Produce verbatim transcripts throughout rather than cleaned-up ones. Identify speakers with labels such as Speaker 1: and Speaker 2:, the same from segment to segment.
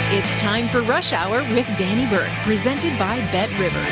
Speaker 1: It's time for Rush Hour with Danny Burke, presented by Bet Rivers.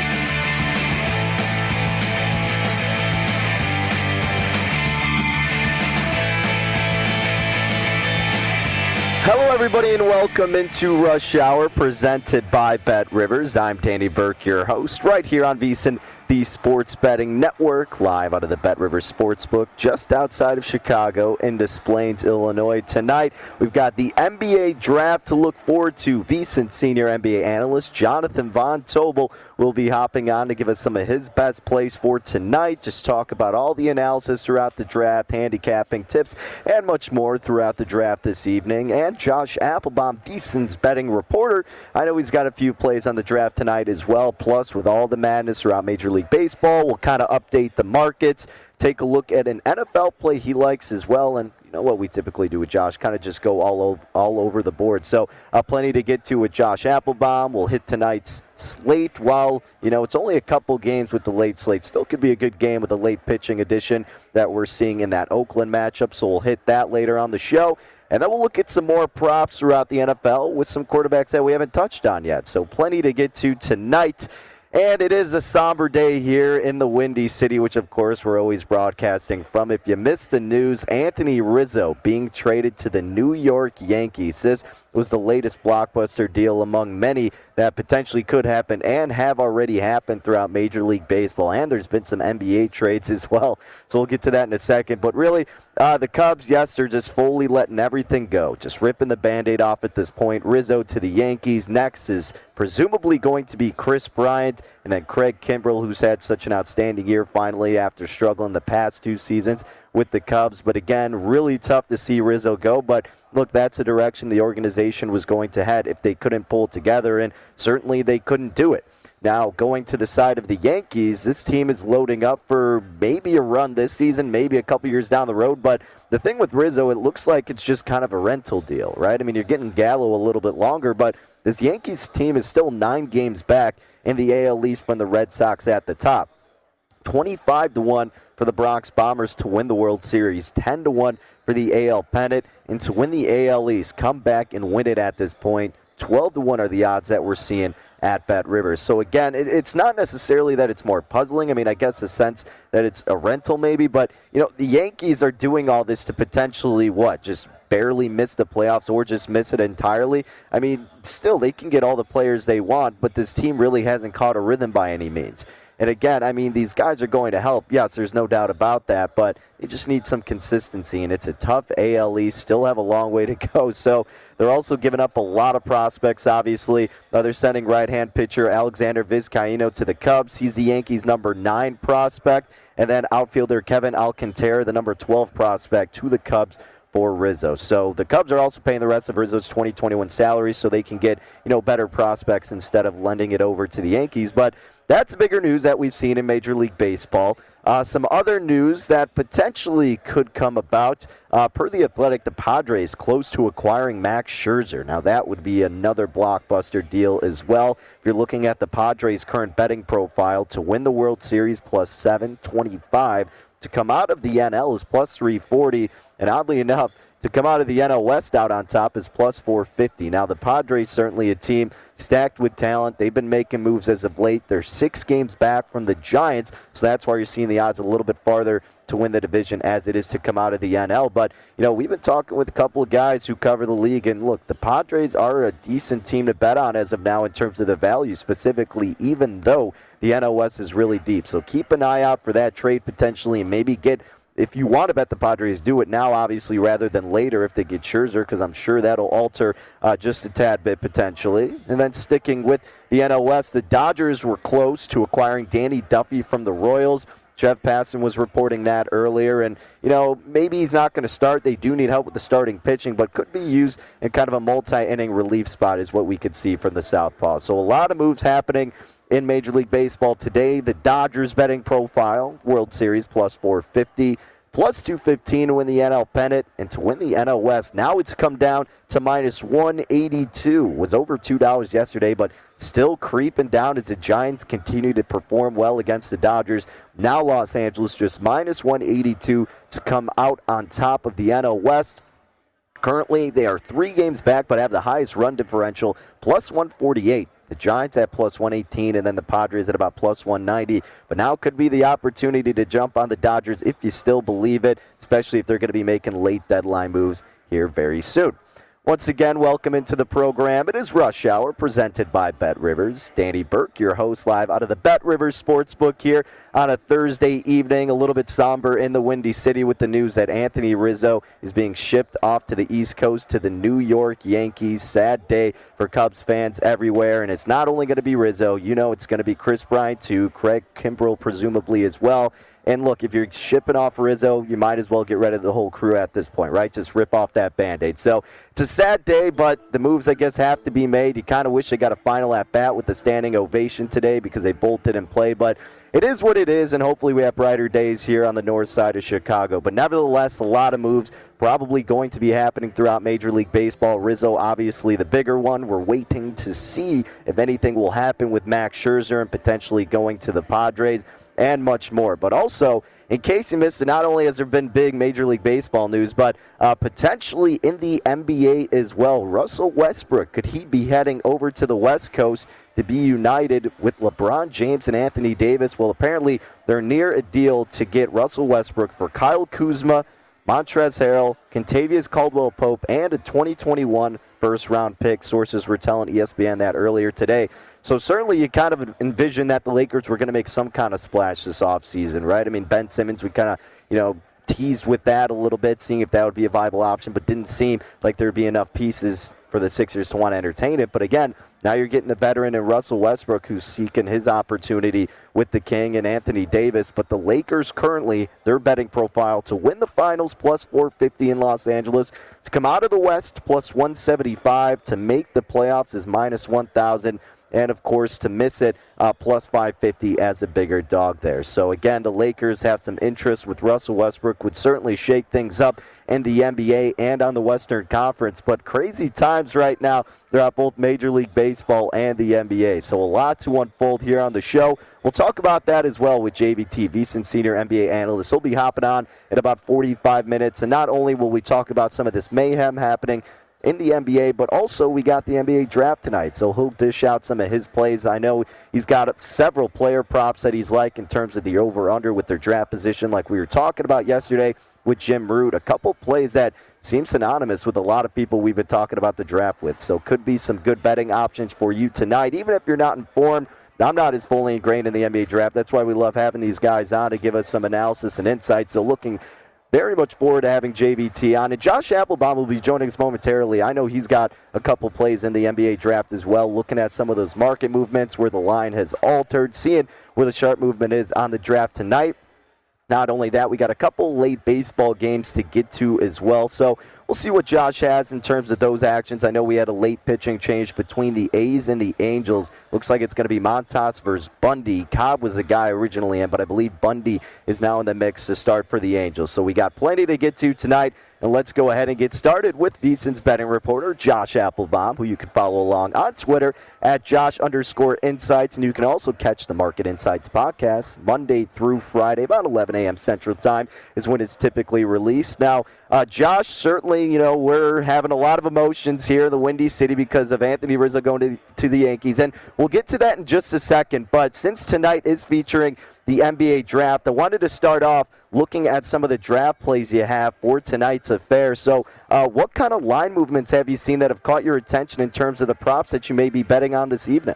Speaker 2: Hello, everybody, and welcome into Rush Hour, presented by Bet Rivers. I'm Danny Burke, your host, right here on VSiN, the Sports Betting Network, live out of the Bet Rivers Sportsbook, just outside of Chicago in Des Plaines, Illinois. Tonight, we've got the N B A Draft to look forward to. VSiN senior N B A analyst Jonathan Von Tobel will be hopping on to give us some of his best plays for tonight. Just talk about all the analysis throughout the draft, handicapping tips, and much more throughout the draft this evening. And Josh Applebaum, VSiN's betting reporter. I know he's got a few plays on the draft tonight as well. Plus, with all the madness throughout Major League Baseball, we'll kind of update the markets, take a look at an N F L play he likes as well, and you know what we typically do with Josh, kind of just go all over, all over the board. So uh, plenty to get to with Josh Applebaum. We'll hit tonight's slate. While, you know, it's only a couple games with the late slate, still could be a good game with a late pitching edition that we're seeing in that Oakland matchup, so we'll hit that later on the show. And then we'll look at some more props throughout the N F L with some quarterbacks that we haven't touched on yet. So plenty to get to tonight. And it is a somber day here in the Windy City, which, of course, we're always broadcasting from. If you missed the news, Anthony Rizzo being traded to the New York Yankees. This was the latest blockbuster deal among many that potentially could happen and have already happened throughout Major League Baseball. And there's been some N B A trades as well, so we'll get to that in a second. But really, uh, the Cubs, yes, they're just fully letting everything go, just ripping the Band-Aid off at this point. Rizzo to the Yankees. Next is presumably going to be Chris Bryant, and then Craig Kimbrell, who's had such an outstanding year finally after struggling the past two seasons with the Cubs. But again, really tough to see Rizzo go. But look, that's the direction the organization was going to head if they couldn't pull together, and certainly they couldn't do it. Now, going to the side of the Yankees, this team is loading up for maybe a run this season, maybe a couple years down the road. But the thing with Rizzo, it looks like it's just kind of a rental deal, right? I mean, you're getting Gallo a little bit longer, but this Yankees team is still nine games back in the A L East from the Red Sox at the top. twenty-five to one for the Bronx Bombers to win the World Series, ten to one for the A L pennant, and to win the A L East, come back and win it at this point. twelve to one are the odds that we're seeing at Bet Rivers. So again, it, it's not necessarily that it's more puzzling. I mean, I guess the sense that it's a rental maybe, but you know, the Yankees are doing all this to potentially what? Just barely miss the playoffs or just miss it entirely. I mean, still, they can get all the players they want, but this team really hasn't caught a rhythm by any means. And again, I mean, these guys are going to help. Yes, there's no doubt about that, but they just need some consistency, and it's a tough A L East. Still have a long way to go. So they're also giving up a lot of prospects, obviously. Uh, they're sending right-hand pitcher Alexander Vizcaino to the Cubs. He's the Yankees' number nine prospect. And then outfielder Kevin Alcantara, the number twelve prospect, to the Cubs for Rizzo. So the Cubs are also paying the rest of Rizzo's twenty twenty-one salary so they can get, you know, better prospects instead of lending it over to the Yankees. But that's bigger news that we've seen in Major League Baseball. Uh, some other news that potentially could come about. Uh, per The Athletic, the Padres close to acquiring Max Scherzer. Now, that would be another blockbuster deal as well. If you're looking at the Padres' current betting profile to win the World Series, plus seven twenty-five. To come out of the N L is plus three forty. And oddly enough, to come out of the N L West out on top is plus four fifty. Now, the Padres certainly a team stacked with talent. They've been making moves as of late. They're six games back from the Giants, so that's why you're seeing the odds a little bit farther to win the division as it is to come out of the N L. But, you know, we've been talking with a couple of guys who cover the league, and look, the Padres are a decent team to bet on as of now in terms of the value specifically, even though the N L West is really deep. So keep an eye out for that trade potentially, and maybe get, if you want to bet the Padres, do it now, obviously, rather than later if they get Scherzer, because I'm sure that'll alter uh, just a tad bit potentially. And then sticking with the N L West, the Dodgers were close to acquiring Danny Duffy from the Royals. Jeff Passan was reporting that earlier, and, you know, maybe he's not going to start. They do need help with the starting pitching, but could be used in kind of a multi-inning relief spot is what we could see from the Southpaw. So a lot of moves happening in Major League Baseball today. The Dodgers betting profile, World Series plus four fifty, plus two fifteen to win the N L pennant, and to win the N L West. Now it's come down to minus one eighty-two. Was over two dollars yesterday, but still creeping down as the Giants continue to perform well against the Dodgers. Now Los Angeles just minus one eighty-two to come out on top of the N L West. Currently, they are three games back, but have the highest run differential, plus one forty-eight. The Giants at plus one eighteen, and then the Padres at about plus one ninety. But now could be the opportunity to jump on the Dodgers if you still believe it, especially if they're going to be making late deadline moves here very soon. Once again, welcome into the program. It is Rush Hour, presented by Bet Rivers. Danny Burke, your host, live out of the Bet Rivers Sportsbook here on a Thursday evening. A little bit somber in the Windy City with the news that Anthony Rizzo is being shipped off to the East Coast to the New York Yankees. Sad day for Cubs fans everywhere, and it's not only going to be Rizzo. You know it's going to be Chris Bryant too, Craig Kimbrell presumably as well. And look, if you're shipping off Rizzo, you might as well get rid of the whole crew at this point, right? Just rip off that Band-Aid. So it's a sad day, but the moves, I guess, have to be made. You kind of wish they got a final at-bat with the standing ovation today because they both didn't play. But it is what it is, and hopefully we have brighter days here on the north side of Chicago. But nevertheless, a lot of moves probably going to be happening throughout Major League Baseball. Rizzo, obviously the bigger one. We're waiting to see if anything will happen with Max Scherzer and potentially going to the Padres, and much more. But also, in case you missed it, not only has there been big Major League Baseball news, but uh, potentially in the N B A as well. Russell Westbrook, could he be heading over to the West Coast to be united with LeBron James and Anthony Davis? Well, apparently they're near a deal to get Russell Westbrook for Kyle Kuzma, Montrezl Harrell, Kentavious Caldwell-Pope, and a twenty twenty-one first-round pick. Sources were telling E S P N that earlier today. So certainly you kind of envision that the Lakers were going to make some kind of splash this offseason, right? I mean, Ben Simmons, we kind of, you know, teased with that a little bit, seeing if that would be a viable option, but didn't seem like there'd be enough pieces for the Sixers to want to entertain it. But again, now you're getting the veteran in Russell Westbrook, who's seeking his opportunity with the King and Anthony Davis. But the Lakers currently, their betting profile to win the finals, plus four fifty in Los Angeles. To come out of the West, plus one seventy-five. To make the playoffs is minus one thousand. And, of course, to miss it, uh, plus five fifty as a bigger dog there. So, again, the Lakers have some interest with Russell Westbrook, would certainly shake things up in the N B A and on the Western Conference. But crazy times right now throughout both Major League Baseball and the N B A. So a lot to unfold here on the show. We'll talk about that as well with J V T, VSiN Senior N B A Analyst. He'll be hopping on in about forty-five minutes. And not only will we talk about some of this mayhem happening in the N B A, but also we got the N B A draft tonight, so he'll dish out some of his plays. I know he's got several player props that he's like in terms of the over-under with their draft position, like we were talking about yesterday with Jim Root. A couple plays that seem synonymous with a lot of people we've been talking about the draft with, so could be some good betting options for you tonight, even if you're not informed. I'm not as fully ingrained in the N B A draft. That's why we love having these guys on to give us some analysis and insight. So looking very much forward to having J V T on. And Josh Applebaum will be joining us momentarily. I know he's got a couple plays in the N B A draft as well, looking at some of those market movements where the line has altered, seeing where the sharp movement is on the draft tonight. Not only that, we got a couple late baseball games to get to as well. So we'll see what Josh has in terms of those actions. I know we had a late pitching change between the A's and the Angels. Looks like it's going to be Montas versus Bundy. Cobb was the guy originally in, but I believe Bundy is now in the mix to start for the Angels. So we got plenty to get to tonight. And let's go ahead and get started with VSiN's betting reporter, Josh Applebaum, who you can follow along on Twitter at Josh underscore Insights. And you can also catch the Market Insights podcast Monday through Friday, about eleven a.m. Central Time is when it's typically released. Now, uh, Josh, certainly, you know, we're having a lot of emotions here in the Windy City because of Anthony Rizzo going to, to the Yankees. And we'll get to that in just a second. But since tonight is featuring the N B A draft, I wanted to start off looking at some of the draft plays you have for tonight's affair. So uh, what kind of line movements have you seen that have caught your attention in terms of the props that you may be betting on this evening?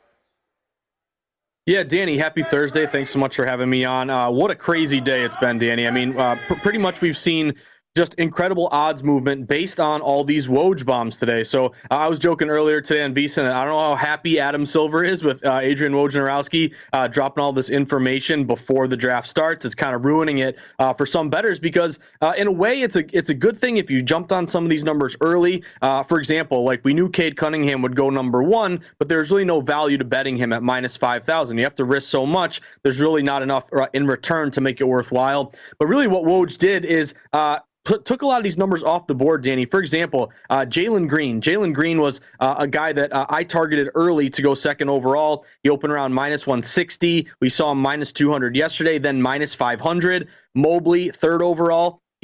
Speaker 3: Yeah, Danny, happy Thursday. Thanks so much for having me on. Uh, what a crazy day it's been, Danny. I mean, uh, pr- pretty much we've seen just incredible odds movement based on all these Woj bombs today. So uh, I was joking earlier today on VSiN. I don't know how happy Adam Silver is with uh, Adrian Wojnarowski uh, dropping all this information before the draft starts. It's kind of ruining it uh, for some bettors because uh, in a way it's a it's a good thing if you jumped on some of these numbers early. Uh, for example, like we knew Cade Cunningham would go number one, but there's really no value to betting him at minus five thousand. You have to risk so much. There's really not enough in return to make it worthwhile. But really what Woj did is uh, Put, took a lot of these numbers off the board, Danny. For example, uh, Jalen Green. Jalen Green was uh, a guy that uh, I targeted early to go second overall. He opened around minus one sixty. We saw him minus two hundred yesterday, then minus five hundred. Mobley, third overall.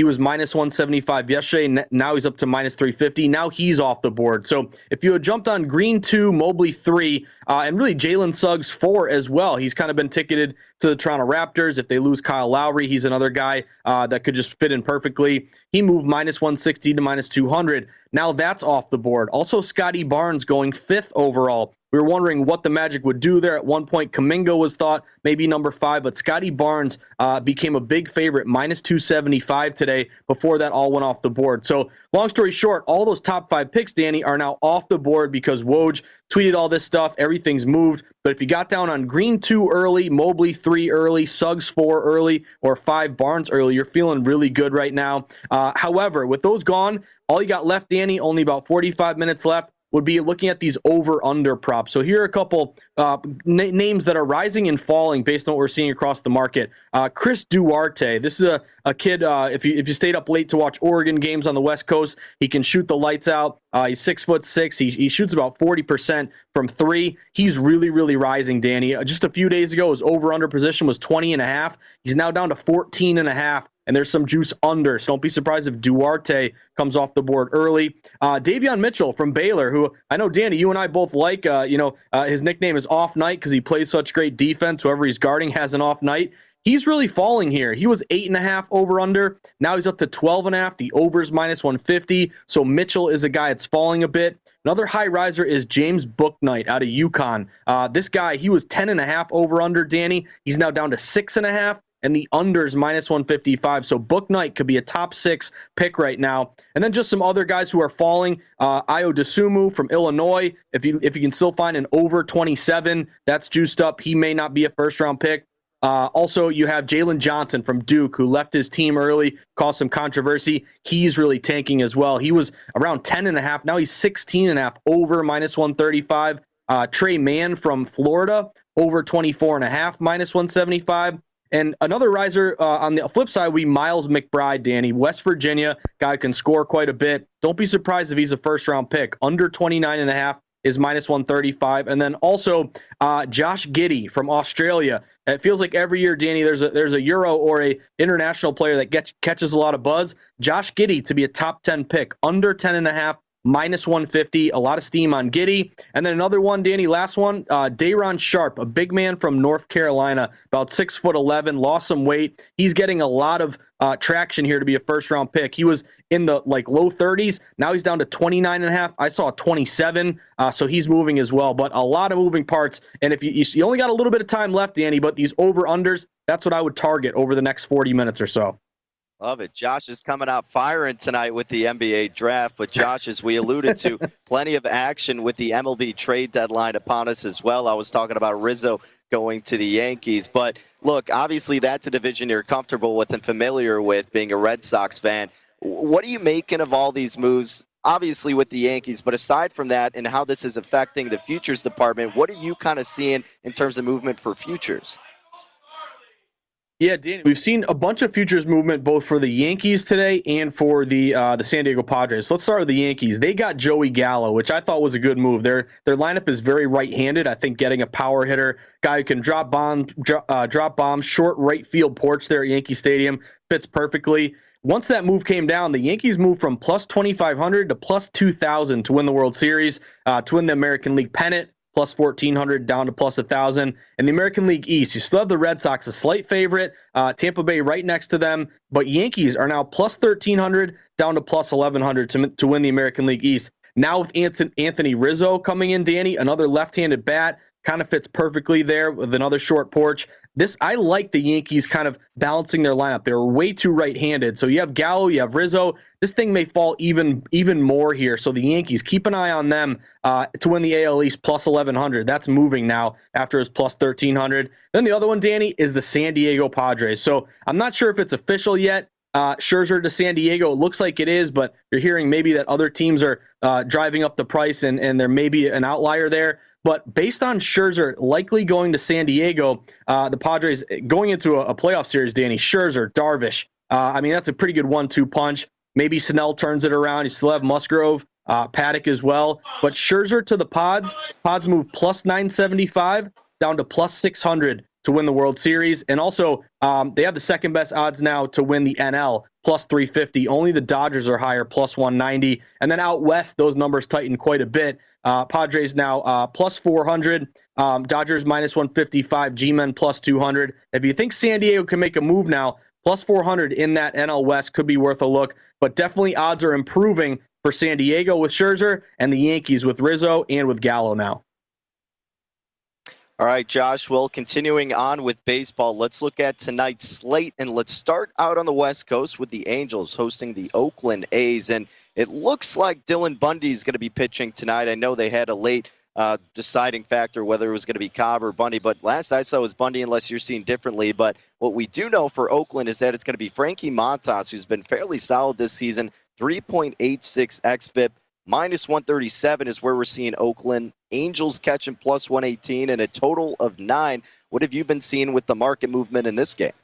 Speaker 3: He was minus one seventy-five yesterday. Now he's up to minus three fifty. Now he's off the board. So if you had jumped on Green two, Mobley three, uh, and really Jalen Suggs four as well, he's kind of been ticketed to the Toronto Raptors. If they lose Kyle Lowry, he's another guy uh, that could just fit in perfectly. He moved minus one sixty to minus two hundred. Now that's off the board. Also, Scotty Barnes going fifth overall. We were wondering what the Magic would do there. At one point, Kuminga was thought maybe number five, but Scotty Barnes uh, became a big favorite, minus two seventy-five today. Before that all went off the board. So long story short, all those top five picks, Danny, are now off the board because Woj tweeted all this stuff. Everything's moved. But if you got down on Green two early, Mobley three early, Suggs four early, or five Barnes early, you're feeling really good right now. Uh, however, with those gone, all you got left, Danny, only about forty-five minutes left, would be looking at these over-under props. So here are a couple uh, na- names that are rising and falling based on what we're seeing across the market. Uh, Chris Duarte, this is a, a kid, uh, if you if you stayed up late to watch Oregon games on the West Coast, he can shoot the lights out. Uh, he's six foot six. He, he shoots about forty percent from three. He's really, really rising, Danny. Uh, just a few days ago, his over-under position was twenty and a half. He's now down to fourteen and a half. And there's some juice under, so don't be surprised if Duarte comes off the board early. Uh, Davion Mitchell from Baylor, who I know, Danny, you and I both like. Uh, you know, uh, his nickname is Off Night because he plays such great defense. Whoever he's guarding has an off night. He's really falling here. He was eight and a half over under. Now he's up to twelve and a half. The over's minus one fifty. So Mitchell is a guy that's falling a bit. Another high riser is James Bouknight out of UConn. Uh, this guy, he was ten and a half over under, Danny. He's now down to six and a half. And the under's minus one fifty-five. So Bouknight could be a top six pick right now. And then just some other guys who are falling. Uh, Ayo Dosunmu from Illinois. If you if you can still find an over twenty-seven, that's juiced up. He may not be a first-round pick. Uh, also, you have Jalen Johnson from Duke, who left his team early, caused some controversy. He's really tanking as well. He was around ten and a half. Now he's sixteen and a half over minus one thirty-five. Uh, Trey Mann from Florida, over twenty-four and a half, minus one seventy-five. And another riser uh, on the flip side, we Miles McBride, Danny, West Virginia, guy can score quite a bit. Don't be surprised if he's a first-round pick. Under twenty-nine and a half is minus one thirty-five. And then also uh, Josh Giddey from Australia. It feels like every year, Danny, there's a there's a Euro or a international player that gets catches a lot of buzz. Josh Giddey to be a top ten pick, under ten and a half. minus one fifty, a lot of steam on Giddey. And then another one, Danny, last one, uh, Day'Ron Sharpe, a big man from North Carolina, about six foot eleven, lost some weight. He's getting a lot of uh, traction here to be a first-round pick. He was in the like low thirties. Now he's down to twenty-nine and a half. I saw twenty-seven, uh, so he's moving as well. But a lot of moving parts. And if you, you only got a little bit of time left, Danny, but these over-unders, that's what I would target over the next forty minutes or so.
Speaker 2: Love it. Josh is coming out firing tonight with the N B A draft. But Josh, as we alluded to, plenty of action with the M L B trade deadline upon us as well. I was talking about Rizzo going to the Yankees. But look, obviously that's a division you're comfortable with and familiar with, being a Red Sox fan. What are you making of all these moves, obviously with the Yankees, but aside from that and how this is affecting the futures department, what are you kind of seeing in terms of movement for futures?
Speaker 3: Yeah, Danny, we've seen a bunch of futures movement both for the Yankees today and for the uh, the San Diego Padres. So let's start with the Yankees. They got Joey Gallo, which I thought was a good move. Their their lineup is very right-handed. I think getting a power hitter, guy who can drop bombs, drop, uh, drop bombs, short right field porch there at Yankee Stadium fits perfectly. Once that move came down, the Yankees moved from plus twenty-five hundred to plus two thousand to win the World Series, uh, to win the American League pennant. Plus fourteen hundred down to plus one thousand. In the American League East, you still have the Red Sox, a slight favorite. Uh, Tampa Bay right next to them. But Yankees are now plus thirteen hundred down to plus eleven hundred to, to win the American League East. Now with Anthony Rizzo coming in, Danny, another left-handed bat, kind of fits perfectly there with another short porch. This I like the Yankees kind of balancing their lineup. They're way too right-handed. So you have Gallo, you have Rizzo. This thing may fall even even more here. So the Yankees, keep an eye on them uh, to win the A L East plus eleven hundred. That's moving now after his plus thirteen hundred. Then the other one, Danny, is the San Diego Padres. So I'm not sure if it's official yet. Uh, Scherzer to San Diego, it looks like it is, but you're hearing maybe that other teams are uh, driving up the price and, and there may be an outlier there. But based on Scherzer likely going to San Diego, uh, the Padres going into a, a playoff series, Danny, Scherzer, Darvish, uh, I mean, that's a pretty good one two punch. Maybe Snell turns it around. You still have Musgrove, uh, Paddock as well. But Scherzer to the Pods, Pods move plus nine seventy-five down to plus six hundred to win the World Series. And also, um, they have the second best odds now to win the N L plus three fifty. Only the Dodgers are higher, plus one ninety. And then out west, those numbers tighten quite a bit. Uh, Padres now uh, plus four hundred. Um, Dodgers minus one fifty-five. G-Men plus two hundred. If you think San Diego can make a move now, plus four hundred in that N L West could be worth a look. But definitely odds are improving for San Diego with Scherzer and the Yankees with Rizzo and with Gallo now.
Speaker 2: All right, Josh, well, continuing on with baseball, let's look at tonight's slate, and let's start out on the West Coast with the Angels hosting the Oakland A's, and it looks like Dylan Bundy is going to be pitching tonight. I know they had a late uh, deciding factor whether it was going to be Cobb or Bundy, but last I saw it was Bundy, unless you're seeing differently. But what we do know for Oakland is that it's going to be Frankie Montas, who's been fairly solid this season, three point eight six xFIP. Minus one thirty-seven is where we're seeing Oakland. Angels catching plus one eighteen and a total of nine. What have you been seeing with the market movement in this game?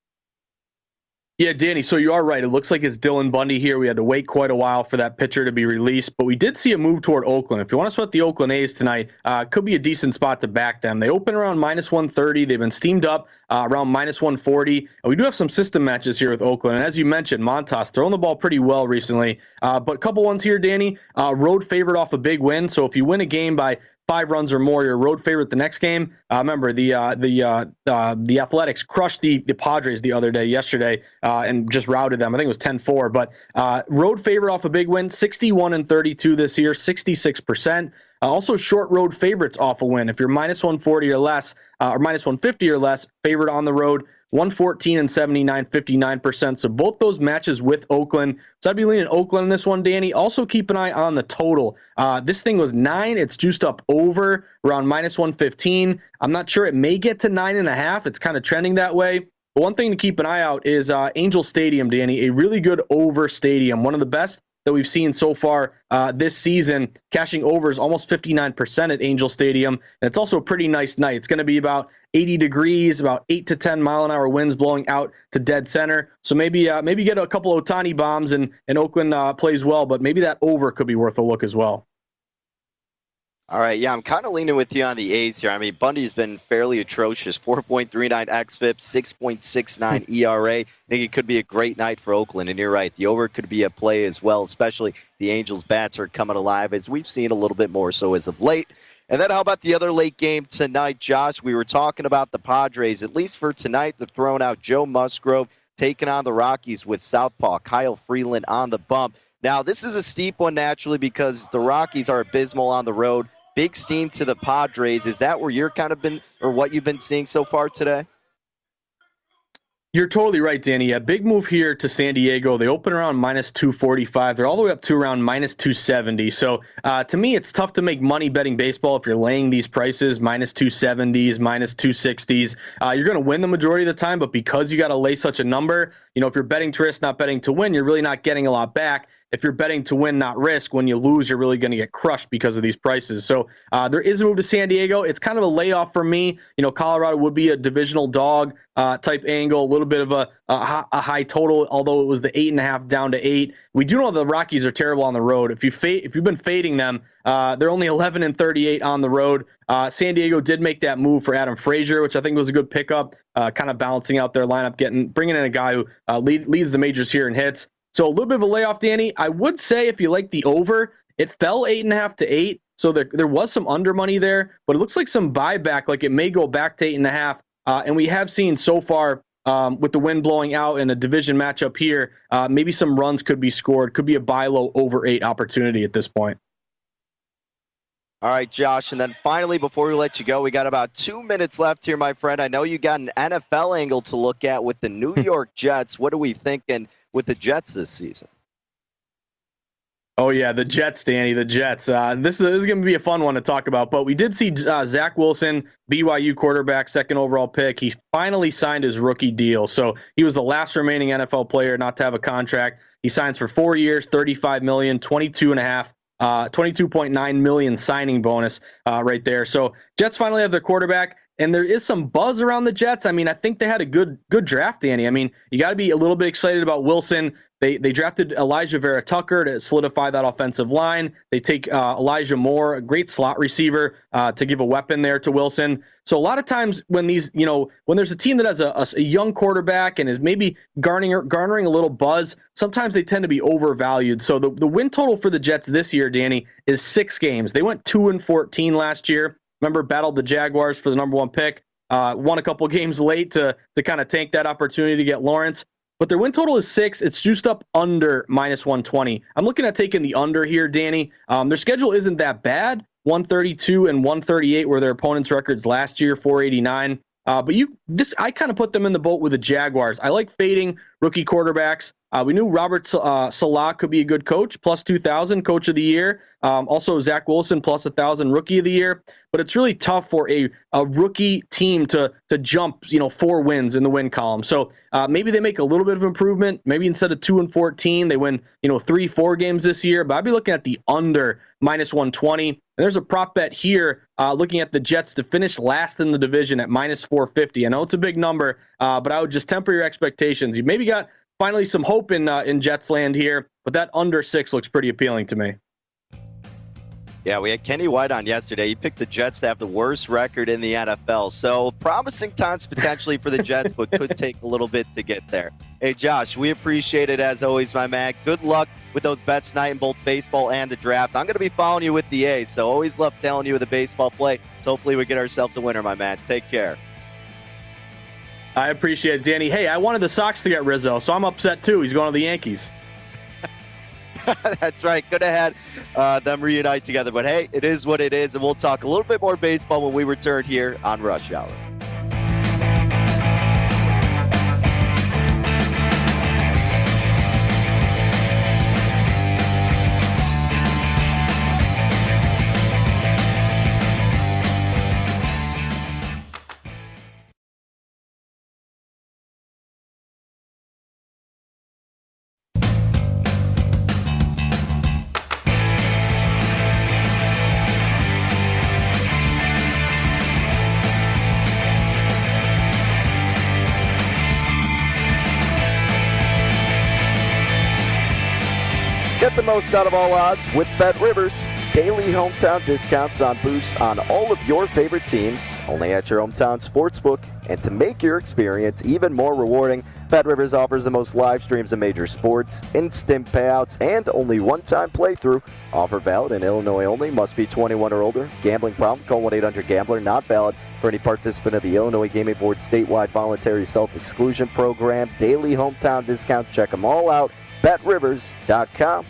Speaker 3: Yeah, Danny, so you are right. It looks like it's Dylan Bundy here. We had to wait quite a while for that pitcher to be released, but we did see a move toward Oakland. If you want to sweat the Oakland A's tonight, uh, could be a decent spot to back them. They open around minus one thirty. They've been steamed up uh, around minus one forty. And we do have some system matches here with Oakland. And as you mentioned, Montas throwing the ball pretty well recently. Uh, but a couple ones here, Danny. Uh, road favorite off a big win. So if you win a game by five runs or more, you're a road favorite the next game. Uh, remember, the uh, the uh, uh, the Athletics crushed the, the Padres the other day, yesterday, uh, and just routed them. I think it was ten four. But uh, road favorite off a big win, sixty-one and thirty-two this year, sixty-six percent. Uh, also, short road favorites off a win. If you're minus one forty or less, uh, or minus one fifty or less, favorite on the road, one fourteen and seventy-nine, fifty-nine percent. So both those matches with Oakland. So I'd be leaning Oakland in this one, Danny. Also keep an eye on the total. Uh, this thing was nine. It's juiced up over around minus one fifteen. I'm not sure. It may get to nine and a half. It's kind of trending that way. But one thing to keep an eye out is uh, Angel Stadium, Danny, a really good over stadium. One of the best that we've seen so far uh, this season. Cashing overs almost fifty-nine percent at Angel Stadium. And it's also a pretty nice night. It's going to be about eighty degrees, about eight to ten mile an hour winds blowing out to dead center. So maybe uh, maybe get a couple of Ohtani bombs, and, and Oakland uh, plays well, but maybe that over could be worth a look as well.
Speaker 2: All right, yeah, I'm kind of leaning with you on the A's here. I mean, Bundy's been fairly atrocious, four point three nine xFIP, six point six nine E R A. I think it could be a great night for Oakland, and you're right, the over could be a play as well, especially the Angels' bats are coming alive, as we've seen a little bit more so as of late. And then how about the other late game tonight, Josh? We were talking about the Padres. At least for tonight, they're throwing out Joe Musgrove, taking on the Rockies with southpaw Kyle Freeland on the bump. Now, this is a steep one naturally because the Rockies are abysmal on the road. Big steam to the Padres. Is that where you're kind of been, or what you've been seeing so far today?
Speaker 3: You're totally right, Danny. A big move here to San Diego. They open around minus two forty-five. They're all the way up to around minus two seventy. So uh, to me, it's tough to make money betting baseball if you're laying these prices, minus two seventies, minus two sixties. Uh, you're going to win the majority of the time, but because you got to lay such a number, you know, if you're betting to risk, not betting to win, you're really not getting a lot back. If you're betting to win, not risk, when you lose, you're really going to get crushed because of these prices. So uh, there is a move to San Diego. It's kind of a layoff for me. You know, Colorado would be a divisional dog uh, type angle, a little bit of a, a, a high total, although it was the eight and a half down to eight. We do know the Rockies are terrible on the road. If you fade, if you've been fading them, uh, they're only eleven and thirty-eight on the road. Uh, San Diego did make that move for Adam Frazier, which I think was a good pickup, uh, kind of balancing out their lineup, getting bringing in a guy who uh, lead, leads the majors here in hits. So a little bit of a layoff, Danny. I would say if you like the over, it fell eight and a half to eight. So there, there was some under money there, but it looks like some buyback, like it may go back to eight and a half. Uh, and we have seen so far um, with the wind blowing out in a division matchup here, uh, maybe some runs could be scored. Could be a buy low over eight opportunity at this point.
Speaker 2: All right, Josh, and then finally, before we let you go, we got about two minutes left here, my friend. I know you got an N F L angle to look at with the New York Jets. What are we thinking with the Jets this season?
Speaker 3: Oh, yeah, the Jets, Danny, the Jets. Uh, this, this is going to be a fun one to talk about, but we did see uh, Zach Wilson, B Y U quarterback, second overall pick. He finally signed his rookie deal. So he was the last remaining N F L player not to have a contract. He signs for four years, thirty-five million dollars, twenty-two and a half. Uh, twenty-two point nine million signing bonus uh, right there. So Jets finally have their quarterback, and there is some buzz around the Jets. I mean, I think they had a good good draft, Danny. I mean, you got to be a little bit excited about Wilson. they they drafted Elijah Vera Tucker to solidify that offensive line. They take uh, Elijah Moore, a great slot receiver, uh, to give a weapon there to Wilson. So a lot of times when these, you know, when there's a team that has a, a, a young quarterback and is maybe garnering garnering a little buzz, sometimes they tend to be overvalued. So the, the win total for the Jets this year, Danny, is six games. They went two and fourteen last year. Remember, battled the Jaguars for the number one pick. Uh, won a couple games late to to kind of tank that opportunity to get Lawrence. But their win total is six. It's juiced up under minus one twenty. I'm looking at taking the under here, Danny. Um, their schedule isn't that bad. one thirty-two and one thirty-eight were their opponents' records last year, four eighty-nine. Uh, but you, this, I kind of put them in the boat with the Jaguars. I like fading rookie quarterbacks. Uh, we knew Robert uh, Salah could be a good coach, plus two thousand, coach of the year. Um, also, Zach Wilson, plus one thousand, rookie of the year. But it's really tough for a, a rookie team to to jump, you know, four wins in the win column. So uh, maybe they make a little bit of improvement. Maybe instead of two and fourteen, they win, you know, three, four games this year. But I'd be looking at the under minus one twenty. And there's a prop bet here, uh, looking at the Jets to finish last in the division at minus four fifty. I know it's a big number, uh, but I would just temper your expectations. You maybe got finally some hope in uh, in Jets land here, but that under six looks pretty appealing to me.
Speaker 2: Yeah, we had Kenny White on yesterday. He picked the Jets to have the worst record in the N F L. So promising times potentially for the Jets, but could take a little bit to get there. Hey, Josh, we appreciate it as always, my man. Good luck with those bets tonight in both baseball and the draft. I'm going to be following you with the A's, so always love telling you with the baseball play. So hopefully we get ourselves a winner, my man. Take care.
Speaker 3: I appreciate it, Danny. Hey, I wanted the Sox to get Rizzo, so I'm upset too. He's going to the Yankees.
Speaker 2: That's right. Could have had uh, them reunite together. But, hey, it is what it is, and we'll talk a little bit more baseball when we return here on Rush Hour. Get the most out of all odds with BetRivers. Daily hometown discounts on boosts on all of your favorite teams, only at your hometown sportsbook. And to make your experience even more rewarding, BetRivers offers the most live streams of major sports, instant payouts, and only one-time playthrough. Offer valid in Illinois only. Must be twenty-one or older. Gambling problem? Call one eight hundred gambler. Not valid for any participant of the Illinois Gaming Board statewide voluntary self-exclusion program. Daily hometown discounts. Check them all out. Bet Rivers dot com.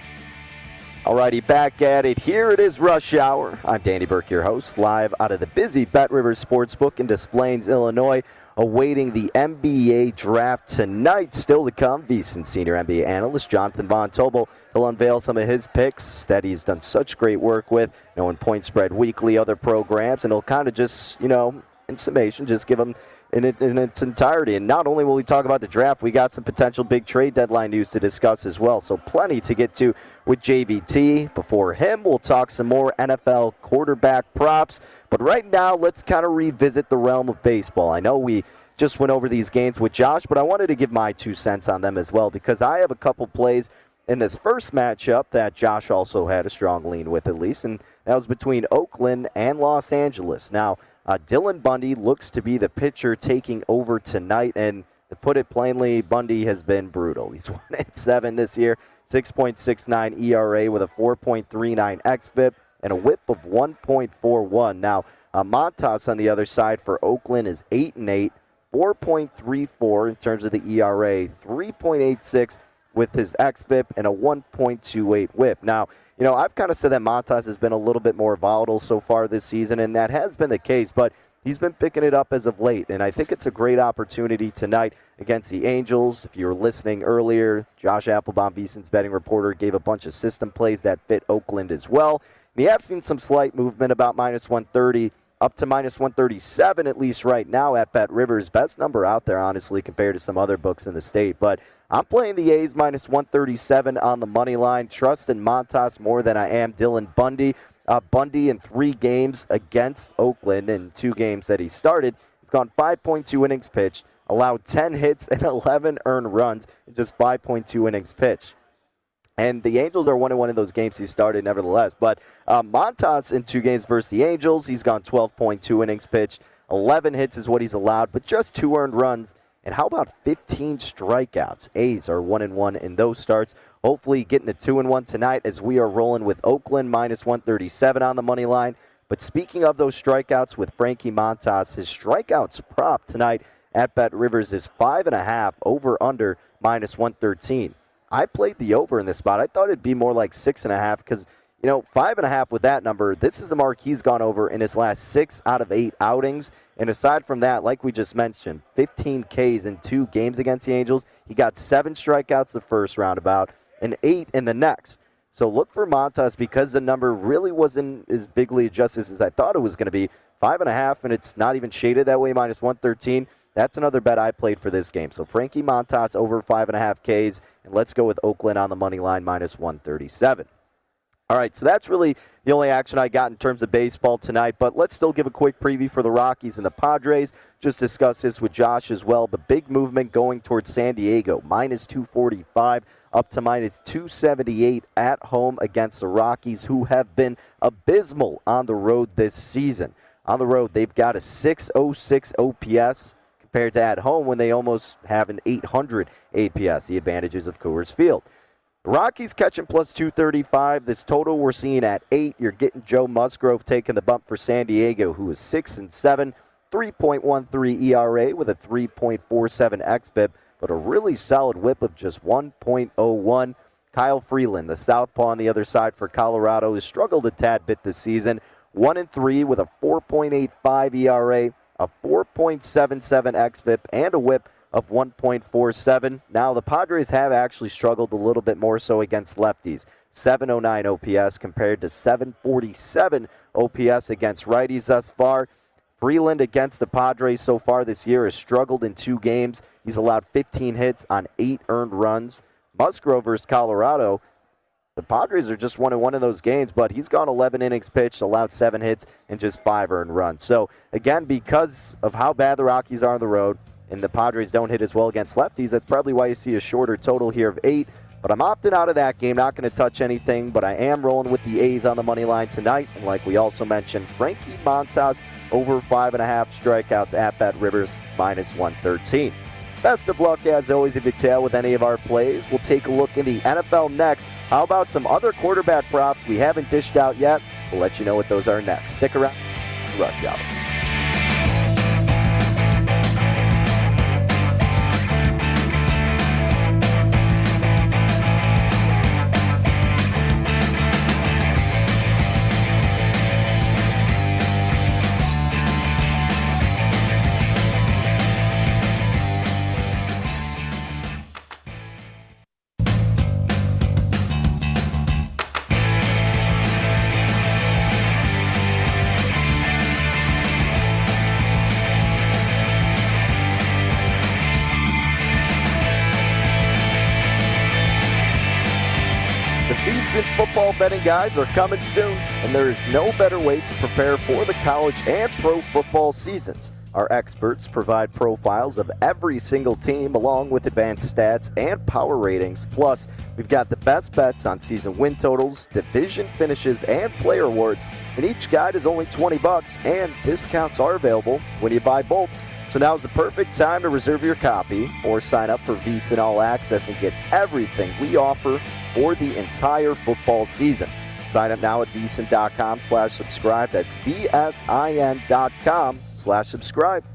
Speaker 2: Alrighty, back at it. Here it is, Rush Hour. I'm Danny Burke, your host, live out of the busy BetRivers Sportsbook in Des Plaines, Illinois, awaiting the N B A draft tonight. Still to come, VSiN senior N B A analyst Jonathan Von Tobel. He'll unveil some of his picks that he's done such great work with, you know, in Point Spread Weekly, other programs, and he'll kind of just, you know, in summation, just give them In, it, in its entirety. And not only will we talk about the draft, we got some potential big trade deadline news to discuss as well. So plenty to get to with J V T. Before him, we'll talk some more N F L quarterback props. But right now, let's kind of revisit the realm of baseball. I know we just went over these games with Josh, but I wanted to give my two cents on them as well, because I have a couple plays in this first matchup that Josh also had a strong lean with, at least, and that was between Oakland and Los Angeles. Now, Uh, Dylan Bundy looks to be the pitcher taking over tonight, and to put it plainly, Bundy has been brutal. He's one and seven this year, six point six nine E R A with a four point three nine xFIP and a whip of one point four one. Now, uh, Montas on the other side for Oakland is eight and eight, four point three four in terms of the E R A, three point eight six with his xFIP and a one point two eight whip. Now, you know, I've kind of said that Montas has been a little bit more volatile so far this season, and that has been the case, but he's been picking it up as of late, and I think it's a great opportunity tonight against the Angels. If you were listening earlier, Josh Applebaum, VSiN's betting reporter, gave a bunch of system plays that fit Oakland as well. And you have seen some slight movement, about minus one thirty up to minus one thirty-seven, at least right now at BetRivers. Best number out there, honestly, compared to some other books in the state. But I'm playing the A's minus one thirty-seven on the money line. Trust in Montas more than I am Dylan Bundy. Uh, Bundy in three games against Oakland, and two games that he started, he's gone five point two innings pitched, allowed ten hits and eleven earned runs in just five point two innings pitched. And the Angels are one and one in those games he started, nevertheless. But uh, Montas in two games versus the Angels, he's gone twelve point two innings pitched. eleven hits is what he's allowed, but just two earned runs. And how about fifteen strikeouts? A's are one and one in those starts. Hopefully getting a two and one tonight as we are rolling with Oakland minus one thirty-seven on the money line. But speaking of those strikeouts with Frankie Montas, his strikeouts prop tonight at Bet Rivers is five and a half over under minus one thirteen. I played the over in this spot. I thought it'd be more like six and a half because, you know, five and a half with that number, this is the mark he's gone over in his last six out of eight outings. And aside from that, like we just mentioned, fifteen Ks in two games against the Angels. He got seven strikeouts the first roundabout and eight in the next. So look for Montas because the number really wasn't as bigly adjusted as I thought it was going to be. Five and a half, and it's not even shaded that way, minus one thirteen. That's another bet I played for this game. So Frankie Montas over five and a half Ks, and let's go with Oakland on the money line, minus one thirty-seven. All right, so that's really the only action I got in terms of baseball tonight, but let's still give a quick preview for the Rockies and the Padres. Just discuss this with Josh as well. The big movement going towards San Diego, minus two forty-five up to minus two seventy-eight at home against the Rockies, who have been abysmal on the road this season. On the road, they've got a six oh six O P S compared to at home when they almost have an eight hundred A P S, the advantages of Coors Field. The Rockies catching plus two thirty-five. This total we're seeing at eight. You're getting Joe Musgrove taking the bump for San Diego, who is six and seven, three point one three E R A with a three point four seven xFIP, but a really solid whip of just one point oh one. Kyle Freeland, the southpaw on the other side for Colorado, has struggled a tad bit this season. one and three with a four point eight five E R A, a four point seven seven xFIP, and a whip of one point four seven. Now, the Padres have actually struggled a little bit more so against lefties. seven oh nine O P S compared to seven forty-seven O P S against righties thus far. Freeland against the Padres so far this year has struggled in two games. He's allowed fifteen hits on eight earned runs. Musgrove versus Colorado, the Padres are just one and one in those games, but he's gone eleven innings pitched, allowed seven hits, and just five earned runs. So, again, because of how bad the Rockies are on the road, and the Padres don't hit as well against lefties, that's probably why you see a shorter total here of eight. But I'm opting out of that game, not going to touch anything, but I am rolling with the A's on the money line tonight. And like we also mentioned, Frankie Montas over five and a half strikeouts at Bet Rivers, minus one thirteen. Best of luck, as always, if you tail with any of our plays. We'll take a look in the N F L next. How about some other quarterback props we haven't dished out yet? We'll let you know what those are next. Stick around. Rush Hour. Football betting guides are coming soon, and there is no better way to prepare for the college and pro football seasons. Our experts provide profiles of every single team along with advanced stats and power ratings. Plus, we've got the best bets on season win totals, division finishes, and player awards. And each guide is only twenty bucks, and discounts are available when you buy both. So now is the perfect time to reserve your copy or sign up for VSiN All Access and get everything we offer for the entire football season. Sign up now at VSiN.com slash subscribe. That's V-S-I-N dot com slash subscribe.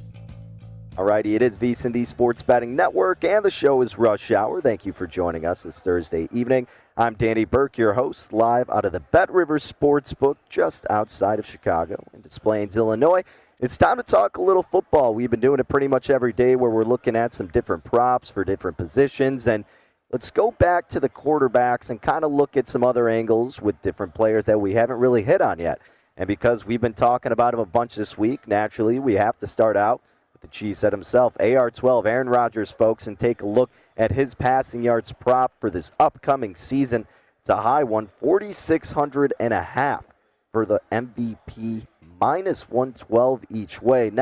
Speaker 2: Alrighty, it is VSiN, the Sports Betting Network, and the show is Rush Hour. Thank you for joining us this Thursday evening. I'm Danny Burke, your host, live out of the Bet Rivers Sportsbook just outside of Chicago in Des Plaines, Illinois. It's time to talk a little football. We've been doing it pretty much every day where we're looking at some different props for different positions, and let's go back to the quarterbacks and kind of look at some other angles with different players that we haven't really hit on yet. And because we've been talking about them a bunch this week, naturally, we have to start out with the cheesehead himself, A R twelve, Aaron Rodgers, folks, and take a look at his passing yards prop for this upcoming season. It's a high one, forty-six hundred and a half for the M V P, minus one twelve each way. Now,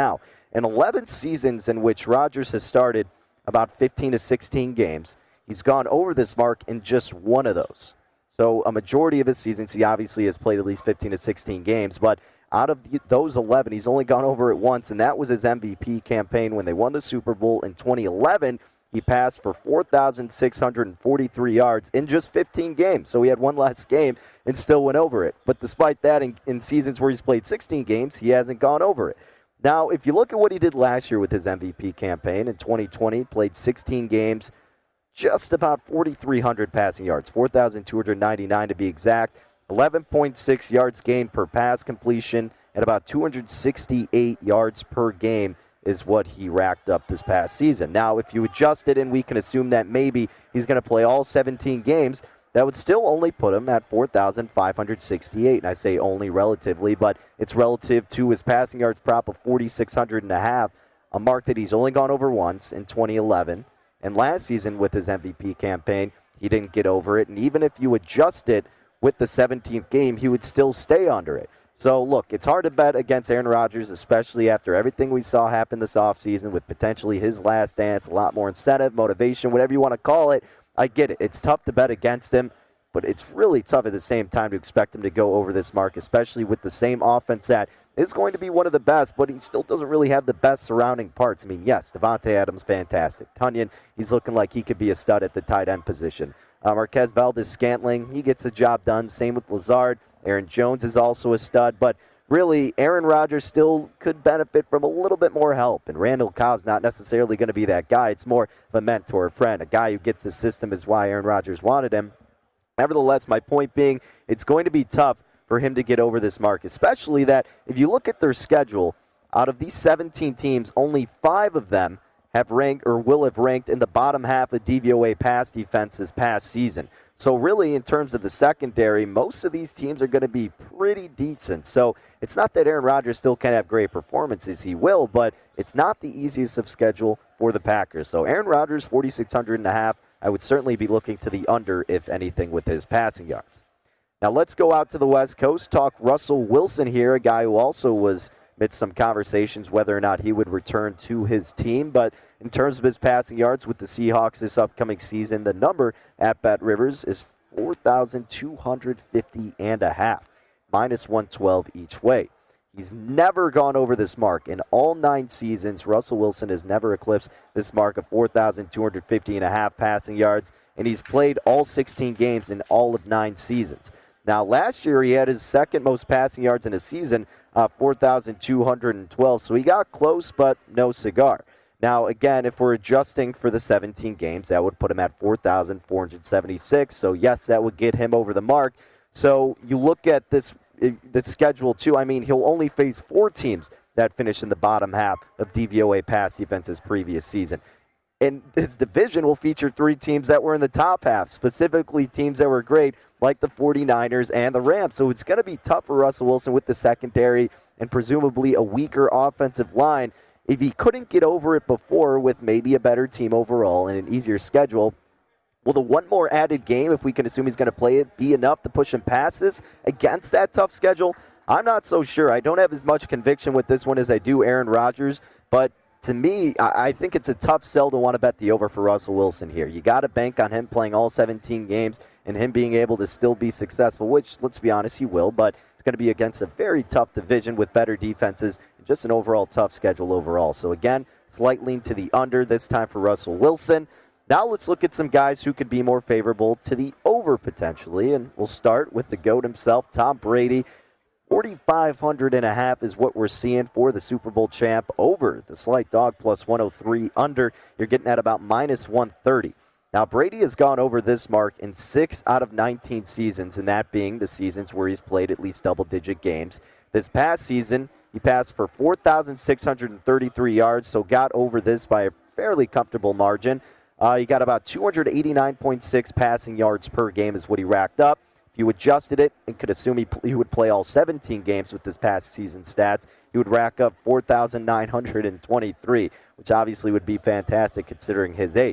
Speaker 2: in eleven seasons in which Rodgers has started about fifteen to sixteen games, he's gone over this mark in just one of those. So a majority of his seasons, he obviously has played at least fifteen to sixteen games, but out of the, those eleven, he's only gone over it once, and that was his M V P campaign when they won the Super Bowl in twenty eleven. He passed for four thousand six hundred forty-three yards in just fifteen games. So he had one less game and still went over it. But despite that, in, in seasons where he's played sixteen games, he hasn't gone over it. Now, if you look at what he did last year with his M V P campaign in twenty twenty, played sixteen games, just about forty-three hundred passing yards, four thousand two hundred ninety-nine to be exact, eleven point six yards gained per pass completion, and about two hundred sixty-eight yards per game is what he racked up this past season. Now, if you adjust it and we can assume that maybe he's going to play all seventeen games, that would still only put him at four thousand five hundred sixty-eight. And I say only relatively, but it's relative to his passing yards prop of forty-six hundred and a half, a mark that he's only gone over once in twenty eleven. And last season with his M V P campaign, he didn't get over it. And even if you adjust it with the seventeenth game, he would still stay under it. So, look, it's hard to bet against Aaron Rodgers, especially after everything we saw happen this offseason with potentially his last dance, a lot more incentive, motivation, whatever you want to call it. I get it. It's tough to bet against him, but it's really tough at the same time to expect him to go over this mark, especially with the same offense that is going to be one of the best, but he still doesn't really have the best surrounding parts. I mean, yes, Devontae Adams, fantastic. Tonyan, he's looking like he could be a stud at the tight end position. Uh, Marquez Valdes-Scantling, he gets the job done. Same with Lazard. Aaron Jones is also a stud, but really, Aaron Rodgers still could benefit from a little bit more help, and Randall Cobb's not necessarily going to be that guy. It's more of a mentor, a friend, a guy who gets the system is why Aaron Rodgers wanted him. Nevertheless, my point being, it's going to be tough for him to get over this mark, especially that if you look at their schedule, out of these seventeen teams, only five of them have ranked or will have ranked in the bottom half of D V O A pass defense this past season. So really, in terms of the secondary, most of these teams are going to be pretty decent. So it's not that Aaron Rodgers still can't have great performances. He will, but it's not the easiest of schedule for the Packers. So Aaron Rodgers, forty-six hundred and a half. I would certainly be looking to the under, if anything, with his passing yards. Now let's go out to the West Coast, talk Russell Wilson here, a guy who also was amidst some conversations whether or not he would return to his team. But in terms of his passing yards with the Seahawks this upcoming season, the number at BetRivers is four thousand two hundred fifty and a half, minus one twelve each way. He's never gone over this mark. In all nine seasons, Russell Wilson has never eclipsed this mark of four thousand two hundred fifty and a half passing yards, and he's played all sixteen games in all of nine seasons. Now, last year, he had his second most passing yards in a season, uh, four thousand two hundred twelve. So he got close, but no cigar. Now, again, if we're adjusting for the seventeen games, that would put him at four thousand four hundred seventy-six. So, yes, that would get him over the mark. So you look at this, this schedule, too. I mean, he'll only face four teams that finish in the bottom half of D V O A pass defenses previous season. And his division will feature three teams that were in the top half, specifically teams that were great, like the forty-niners and the Rams. So it's going to be tough for Russell Wilson with the secondary and presumably a weaker offensive line. If he couldn't get over it before with maybe a better team overall and an easier schedule, will the one more added game, if we can assume he's going to play it, be enough to push him past this against that tough schedule? I'm not so sure. I don't have as much conviction with this one as I do Aaron Rodgers, but to me, I think it's a tough sell to want to bet the over for Russell Wilson here. You got to bank on him playing all seventeen games and him being able to still be successful, which, let's be honest, he will, but it's going to be against a very tough division with better defenses and just an overall tough schedule overall. So again, slight lean to the under this time for Russell Wilson. Now let's look at some guys who could be more favorable to the over potentially, and we'll start with the GOAT himself, Tom Brady. forty-five hundred and a half is what we're seeing for the Super Bowl champ over the slight dog plus one oh three under. You're getting at about minus one thirty. Now, Brady has gone over this mark in six out of nineteen seasons, and that being the seasons where he's played at least double-digit games. This past season, he passed for four thousand six hundred thirty-three yards, so got over this by a fairly comfortable margin. Uh, he got about two hundred eighty-nine point six passing yards per game is what he racked up. You adjusted it and could assume he, he would play all seventeen games with this past season stats. He would rack up four thousand nine hundred twenty-three, which obviously would be fantastic considering his age.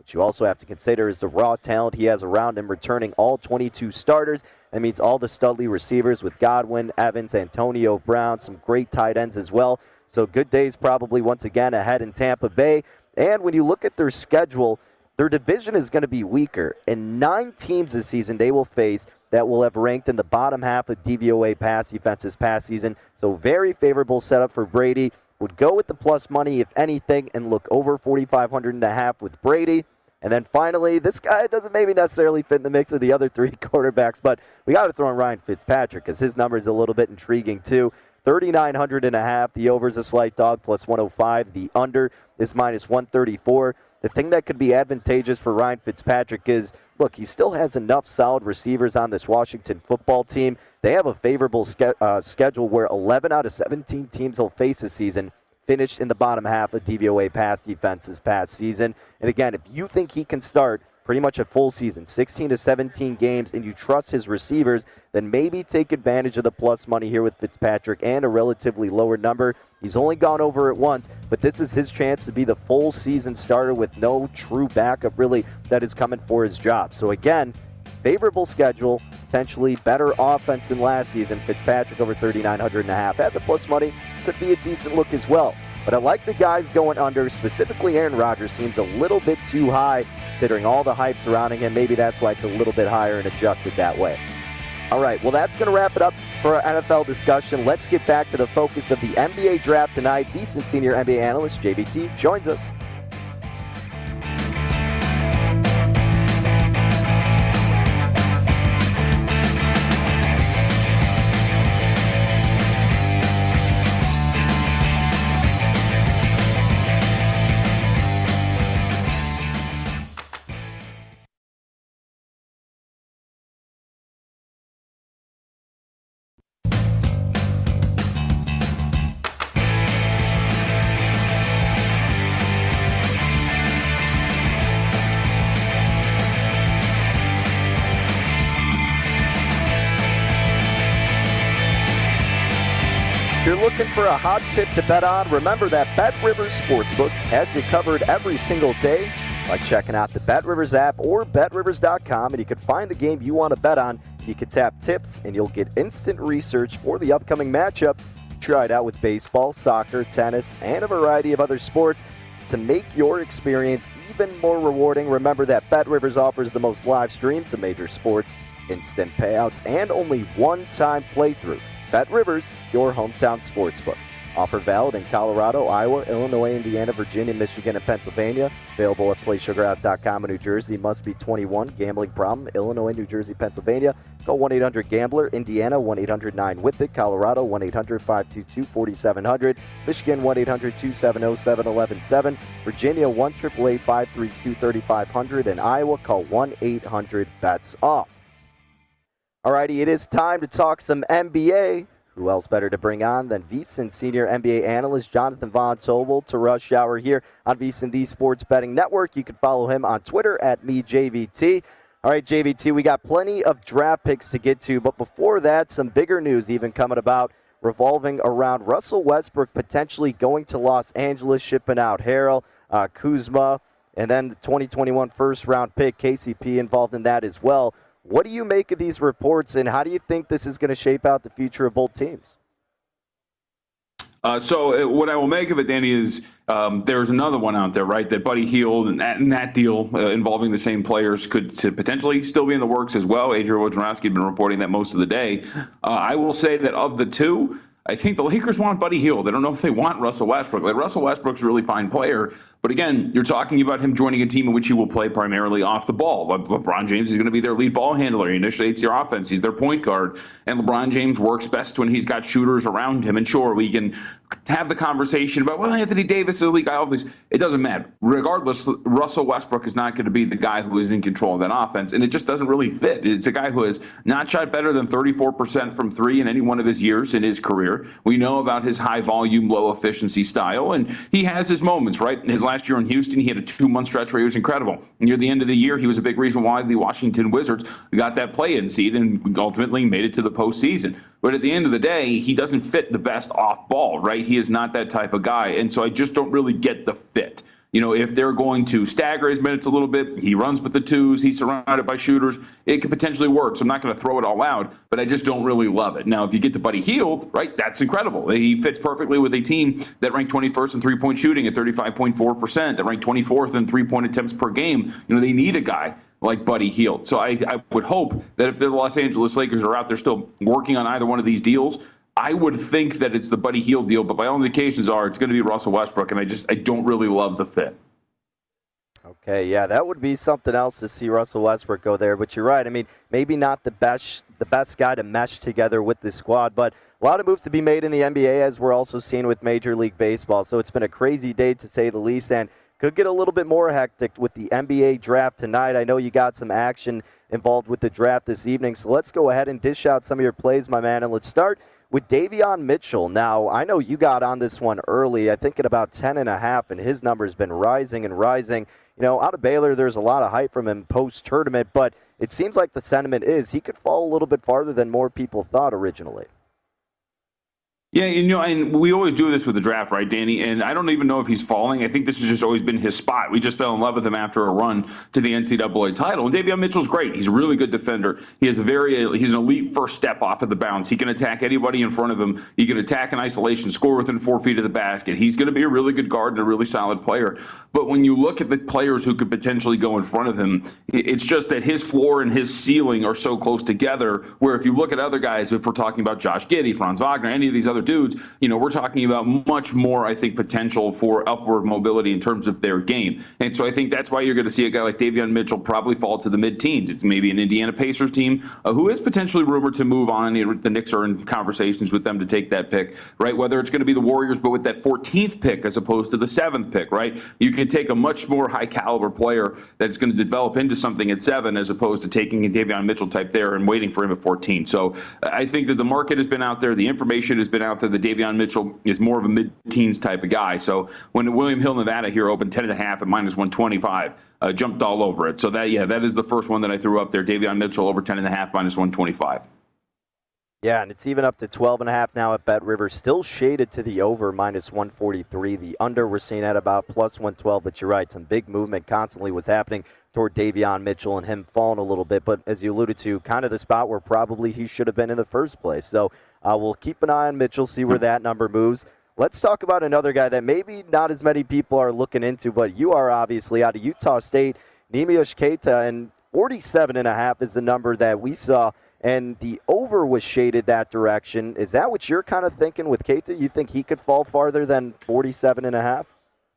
Speaker 2: What you also have to consider is the raw talent he has around him, returning all twenty-two starters. That means all the studly receivers with Godwin, Evans, Antonio Brown, some great tight ends as well. So good days probably once again ahead in Tampa Bay. And when you look at their schedule, their division is going to be weaker. And nine teams this season they will face that will have ranked in the bottom half of D V O A pass defenses past season. So very favorable setup for Brady. Would go with the plus money, if anything, and look over forty-five hundred and a half with Brady. And then finally, this guy doesn't maybe necessarily fit in the mix of the other three quarterbacks, but we got to throw in Ryan Fitzpatrick because his number is a little bit intriguing too. thirty-nine hundred and a half. The over is a slight dog, plus one oh five. The under is minus one thirty-four. The thing that could be advantageous for Ryan Fitzpatrick is, look, he still has enough solid receivers on this Washington football team. They have a favorable ske- uh, schedule where eleven out of seventeen teams they'll face this season finished in the bottom half of D V O A pass defenses past season. And again, if you think he can start pretty much a full season, sixteen to seventeen games, and you trust his receivers, then maybe take advantage of the plus money here with Fitzpatrick and a relatively lower number. He's only gone over it once, but this is his chance to be the full season starter with no true backup really that is coming for his job. So again, favorable schedule, potentially better offense than last season. Fitzpatrick over thirty-nine hundred and a half. At the plus money, could be a decent look as well. But I like the guys going under, specifically Aaron Rodgers seems a little bit too high considering all the hype surrounding him. Maybe that's why it's a little bit higher and adjusted that way. All right, well, that's going to wrap it up for our N F L discussion. Let's get back to the focus of the N B A draft tonight. VSiN senior N B A analyst J V T joins us. You're looking for a hot tip to bet on? Remember that BetRivers Sportsbook has you covered every single day by checking out the BetRivers app or bet rivers dot com, and you can find the game you want to bet on. You can tap tips, and you'll get instant research for the upcoming matchup. Try it out with baseball, soccer, tennis, and a variety of other sports to make your experience even more rewarding. Remember that BetRivers offers the most live streams of major sports, instant payouts, and only one-time playthrough. BetRivers, your hometown sportsbook. Offer valid in Colorado, Iowa, Illinois, Indiana, Virginia, Michigan, and Pennsylvania. Available at play sugar house dot com in New Jersey. Must be twenty-one. Gambling problem? Illinois, New Jersey, Pennsylvania. Call one eight hundred gambler. Indiana, one eight hundred nine with it. Colorado, one eight hundred five two two four seven zero zero. Michigan, one eight hundred two seven zero seven one one seven. Virginia, one eight eight eight five three two three five zero zero. And Iowa, call one eight hundred bets off. Alrighty, it is time to talk some N B A. Who else better to bring on than VSiN senior N B A analyst Jonathan Von Tobel to Rush Hour here on VSiN, the Sports Betting Network. You can follow him on Twitter at me J V T. All right, J V T, we got plenty of draft picks to get to, but before that, some bigger news even coming about revolving around Russell Westbrook potentially going to Los Angeles, shipping out Harrell, uh, Kuzma, and then the twenty twenty-one first-round pick, K C P, involved in that as well. What do you make of these reports, and how do you think this is going to shape out the future of both teams?
Speaker 4: Uh, so uh, what I will make of it, Danny, is um, there's another one out there, right, that Buddy Hield and that, and that deal uh, involving the same players could potentially still be in the works as well. Adrian Wojnarowski had been reporting that most of the day. Uh, I will say that of the two, I think the Lakers want Buddy Hield. I don't know if they want Russell Westbrook. Like, Russell Westbrook's a really fine player. But again, you're talking about him joining a team in which he will play primarily off the ball. Le- LeBron James is going to be their lead ball handler. He initiates their offense. He's their point guard. And LeBron James works best when he's got shooters around him. And sure, we can have the conversation about, well, Anthony Davis is the league guy. All these. It doesn't matter. Regardless, Russell Westbrook is not going to be the guy who is in control of that offense. And it just doesn't really fit. It's a guy who has not shot better than thirty-four percent from three in any one of his years in his career. We know about his high volume, low efficiency style. And he has his moments, right? In his last year in Houston, he had a two-month stretch where he was incredible. Near the end of the year, he was a big reason why the Washington Wizards got that play-in seed and ultimately made it to the postseason. But at the end of the day, he doesn't fit the best off ball, right? He is not that type of guy. And so I just don't really get the fit. You know, if they're going to stagger his minutes a little bit, he runs with the twos, he's surrounded by shooters, it could potentially work. So I'm not going to throw it all out, but I just don't really love it. Now, if you get to Buddy Hield, right, that's incredible. He fits perfectly with a team that ranked twenty-first in three-point shooting at thirty-five point four percent, that ranked twenty-fourth in three-point attempts per game. You know, they need a guy like Buddy Hield. So I, I would hope that if the Los Angeles Lakers are out there still working on either one of these deals, I would think that it's the Buddy Hield deal, but by all indications are it's going to be Russell Westbrook, and I just I don't really love the fit.
Speaker 2: Okay, yeah, that would be something else to see Russell Westbrook go there. But you're right. I mean, maybe not the best the best guy to mesh together with the squad, but a lot of moves to be made in the N B A, as we're also seeing with Major League Baseball. So it's been a crazy day, to say the least, and could get a little bit more hectic with the N B A draft tonight. I know you got some action involved with the draft this evening, so let's go ahead and dish out some of your plays, my man, and let's start with Davion Mitchell. Now, I know you got on this one early, I think at about ten and a half, and his number's been rising and rising. You know, out of Baylor, there's a lot of hype from him post-tournament, but it seems like the sentiment is he could fall a little bit farther than more people thought originally.
Speaker 4: Yeah, you know, and we always do this with the draft, right, Danny? And I don't even know if he's falling. I think this has just always been his spot. We just fell in love with him after a run to the N C double A title. And Davion Mitchell's great. He's a really good defender. He has a very, he's an elite first step off of the bounce. He can attack anybody in front of him. He can attack in isolation, score within four feet of the basket. He's going to be a really good guard and a really solid player. But when you look at the players who could potentially go in front of him, it's just that his floor and his ceiling are so close together, where if you look at other guys, if we're talking about Josh Giddey, Franz Wagner, any of these other dudes, you know, we're talking about much more, I think, potential for upward mobility in terms of their game. And so I think that's why you're going to see a guy like Davion Mitchell probably fall to the mid-teens. It's maybe an Indiana Pacers team uh, who is potentially rumored to move on. You know, the Knicks are in conversations with them to take that pick, right? Whether it's going to be the Warriors, but with that fourteenth pick as opposed to the seventh pick, right? You can take a much more high-caliber player that's going to develop into something at seven as opposed to taking a Davion Mitchell type there and waiting for him at fourteen. So I think that the market has been out there. The information has been out there. The Davion Mitchell is more of a mid-teens type of guy. So when William Hill, Nevada here opened ten and a half at minus one twenty-five, uh, jumped all over it. So that, yeah, that is the first one that I threw up there. Davion Mitchell over ten and a half, minus one twenty-five.
Speaker 2: Yeah, and it's even up to twelve and a half now at Bet River. Still shaded to the over, minus one forty-three. The under we're seeing at about plus one twelve, but you're right. Some big movement constantly was happening toward Davion Mitchell and him falling a little bit. But as you alluded to, kind of the spot where probably he should have been in the first place. So uh, we'll keep an eye on Mitchell, see where that number moves. Let's talk about another guy that maybe not as many people are looking into, but you are obviously out of Utah State, Neemias Queta, and forty-seven and a half is the number that we saw, and the over was shaded that direction. Is that what you're kind of thinking with Queta? You think he could fall farther than forty-seven and a half?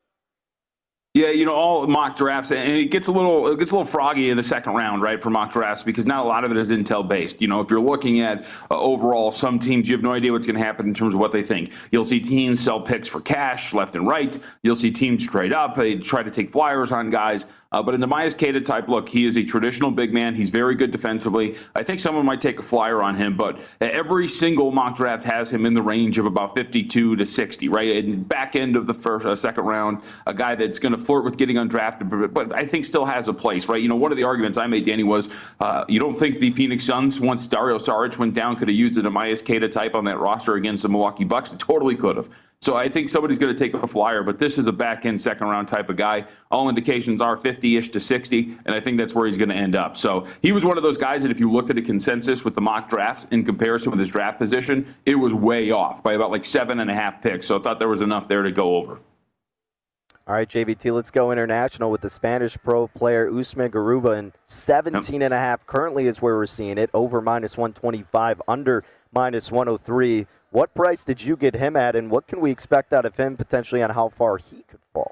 Speaker 4: Yeah, you know, all mock drafts, and it gets a little it gets a little froggy in the second round, right, for mock drafts, because not a lot of it is intel-based. You know, if you're looking at uh, overall, some teams, you have no idea what's going to happen in terms of what they think. You'll see teams sell picks for cash left and right. You'll see teams trade up. They try to take flyers on guys. Uh, but in the Neemias Queta type look, he is a traditional big man. He's very good defensively. I think someone might take a flyer on him, but every single mock draft has him in the range of about fifty-two to sixty, right? In the back end of the first, uh, second round, a guy that's going to flirt with getting undrafted, but, but I think still has a place, right? You know, one of the arguments I made, Danny, was uh, you don't think the Phoenix Suns, once Dario Saric went down, could have used a Neemias Queta type on that roster against the Milwaukee Bucks? It totally could have. So I think somebody's going to take a flyer, but this is a back-end second-round type of guy. All indications are fifty-ish to sixty, and I think that's where he's going to end up. So he was one of those guys that if you looked at a consensus with the mock drafts in comparison with his draft position, it was way off by about like seven and a half picks. So I thought there was enough there to go over.
Speaker 2: All right, J V T, let's go international with the Spanish pro player Usman Garuba, and seventeen and a half currently is where we're seeing it. Over minus one twenty-five, under minus one oh three. What price did you get him at, and what can we expect out of him potentially on how far he could fall?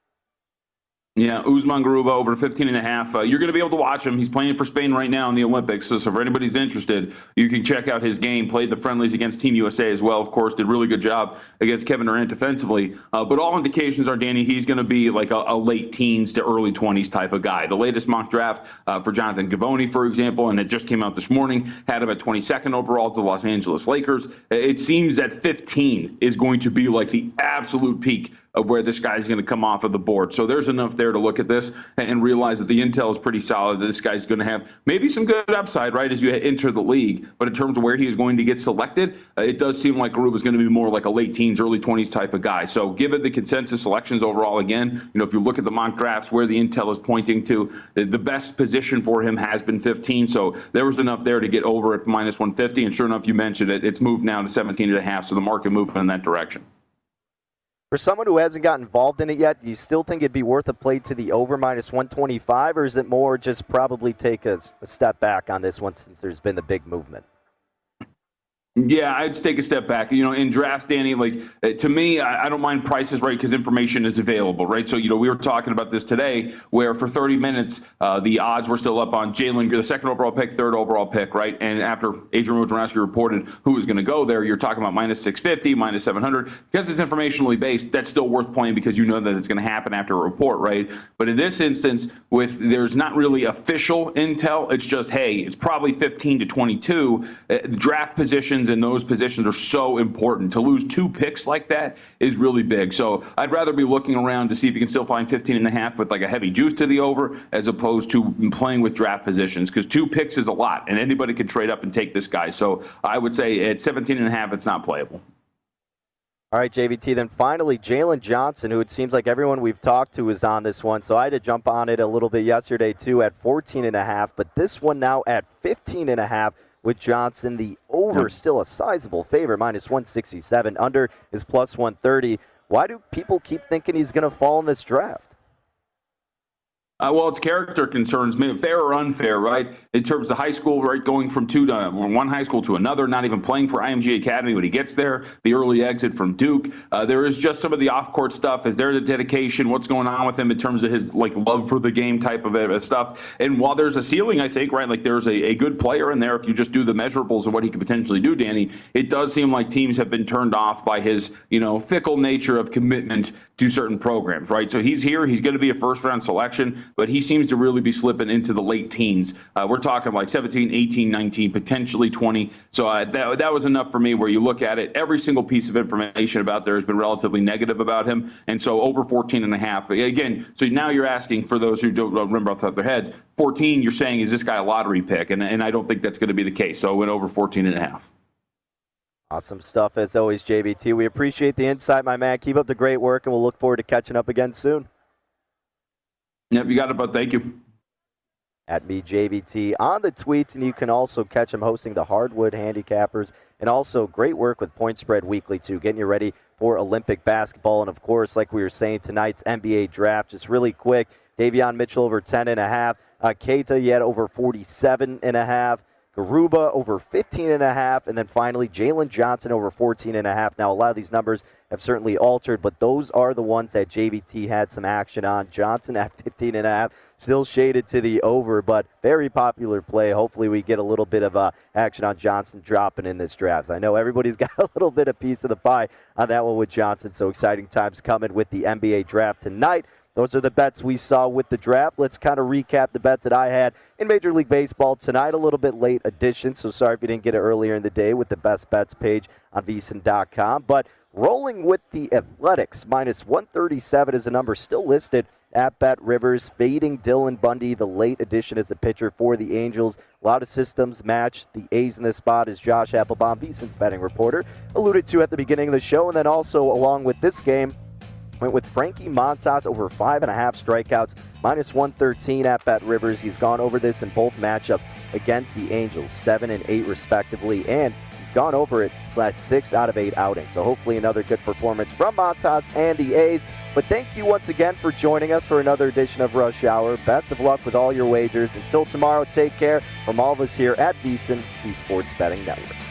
Speaker 4: Yeah, Usman Garuba over fifteen and a half. Uh, you're going to be able to watch him. He's playing for Spain right now in the Olympics. So, so if anybody's interested, you can check out his game. Played the friendlies against Team U S A as well, of course. Did a really good job against Kevin Durant defensively. Uh, but all indications are, Danny, he's going to be like a, a late teens to early twenties type of guy. The latest mock draft uh, for Jonathan Givony, for example, and it just came out this morning, had him at twenty-second overall to the Los Angeles Lakers. It seems that fifteen is going to be like the absolute peak of where this guy's going to come off of the board. So there's enough there to look at this and realize that the intel is pretty solid, that this guy's going to have maybe some good upside, right, as you enter the league. But in terms of where he is going to get selected, uh, it does seem like Garuba is going to be more like a late teens, early twenties type of guy. So given the consensus selections overall, again, you know, if you look at the mock drafts where the intel is pointing to, the, the best position for him has been fifteen. So there was enough there to get over at minus one fifty. And sure enough, you mentioned it, it's moved now to seventeen and a half. So the market moving in that direction.
Speaker 2: For someone who hasn't gotten involved in it yet, do you still think it'd be worth a play to the over minus one twenty-five, or is it more just probably take a, a step back on this one since there's been the big movement?
Speaker 4: Yeah, I'd take a step back. You know, in drafts, Danny, like to me, I, I don't mind prices, right, because information is available, right? So, you know, we were talking about this today where for thirty minutes, uh, the odds were still up on Jalen, the second overall pick, third overall pick, right? And after Adrian Wojnarowski reported who was going to go there, you're talking about minus six fifty, minus seven hundred. Because it's informationally based, that's still worth playing because you know that it's going to happen after a report, right? But in this instance, with there's not really official intel, it's just, hey, it's probably fifteen to twenty-two. Uh, the draft positions in those positions are so important. To lose two picks like that is really big. So I'd rather be looking around to see if you can still find fifteen and a half with like a heavy juice to the over as opposed to playing with draft positions, because two picks is a lot and anybody could trade up and take this guy. So I would say at seventeen and a half, it's not playable.
Speaker 2: All right, J V T, then finally, Jalen Johnson, who it seems like everyone we've talked to is on this one. So I had to jump on it a little bit yesterday, too, at fourteen and a half. But this one now at fifteen and a half with Johnson. The over still a sizable favor, minus one sixty-seven. Under is plus one thirty. Why do people keep thinking he's going to fall in this draft?
Speaker 4: Uh, well, it's character concerns, fair or unfair, right? In terms of high school, right, going from two to from one high school to another, not even playing for I M G Academy when he gets there, the early exit from Duke. Uh, there is just some of the off-court stuff. Is there the dedication? What's going on with him in terms of his like love for the game type of uh, stuff? And while there's a ceiling, I think, right, like there's a, a good player in there. If you just do the measurables of what he could potentially do, Danny, it does seem like teams have been turned off by his, you know, fickle nature of commitment to certain programs, right? So he's here. He's going to be a first-round selection, but he seems to really be slipping into the late teens. Uh, we're talking like seventeen, eighteen, nineteen, potentially twenty. So uh, that, that was enough for me where you look at it. Every single piece of information about there has been relatively negative about him. And so over fourteen and a half. Again, so now you're asking, for those who don't remember off the top of their heads, fourteen, you're saying, is this guy a lottery pick? And, and I don't think that's going to be the case. So I went over fourteen and a half.
Speaker 2: Awesome stuff as always, J V T. We appreciate the insight, my man. Keep up the great work, and we'll look forward to catching up again soon.
Speaker 4: Yep, you got it, bud. Thank you.
Speaker 2: At me, J V T, on the tweets, and you can also catch him hosting the Hardwood Handicappers, and also great work with Point Spread Weekly, too, getting you ready for Olympic basketball. And, of course, like we were saying, tonight's N B A draft, just really quick, Davion Mitchell over ten and a half, uh, Keita yet over forty-seven and a half, Garuba over fifteen and a half, and then finally Jalen Johnson over fourteen and a half. Now, a lot of these numbers have certainly altered, but those are the ones that J V T had some action on. Johnson at fifteen and a half, still shaded to the over, but very popular play. Hopefully we get a little bit of uh, action on Johnson dropping in this draft. I know everybody's got a little bit of piece of the pie on that one with Johnson, so exciting times coming with the N B A draft tonight. Those are the bets we saw with the draft. Let's kind of recap the bets that I had in Major League Baseball tonight. A little bit late edition, so sorry if you didn't get it earlier in the day with the best bets page on V S I N dot com. But rolling with the Athletics, minus one thirty-seven is a number still listed at Bet Rivers. Fading Dylan Bundy, the late addition as a pitcher for the Angels. A lot of systems match the A's in this spot, as Josh Applebaum, V S I N's betting reporter, alluded to at the beginning of the show. And then also along with this game, went with Frankie Montas over five and a half strikeouts, minus one thirteen at Bet Rivers. He's gone over this in both matchups against the Angels, seven and eight respectively, and he's gone over it slash six out of eight outings. So hopefully another good performance from Montas and the A's. But thank you once again for joining us for another edition of Rush Hour. Best of luck with all your wagers. Until tomorrow, take care from all of us here at V S I N, the Sports Betting Network.